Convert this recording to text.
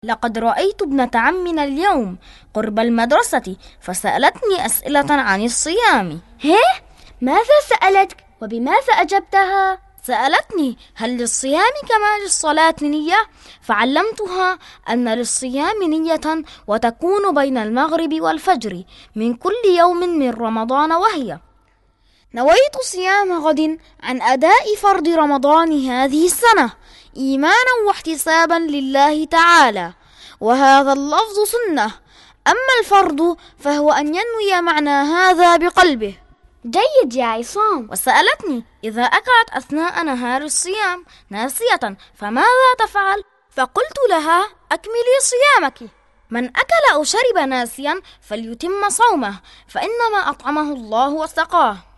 لقد رأيت ابنة عمنا اليوم قرب المدرسة فسألتني أسئلة عن الصيام. ماذا سألتك وبماذا أجبتها؟ سألتني هل للصيام كما للصلاة نية؟ فعلمتها أن للصيام نية وتكون بين المغرب والفجر من كل يوم من رمضان، وهي: نويت صيام غد عن أداء فرض رمضان هذه السنة إيمانا واحتسابا لله تعالى. وهذا اللفظ سنة، أما الفرض فهو أن ينوي معنى هذا بقلبه. جيد يا عصام. وسألتني إذا أكلت أثناء نهار الصيام ناسية فماذا تفعل؟ فقلت لها: أكملي صيامك. من أكل أو شرب ناسيا فليتم صومه، فإنما أطعمه الله وسقاه.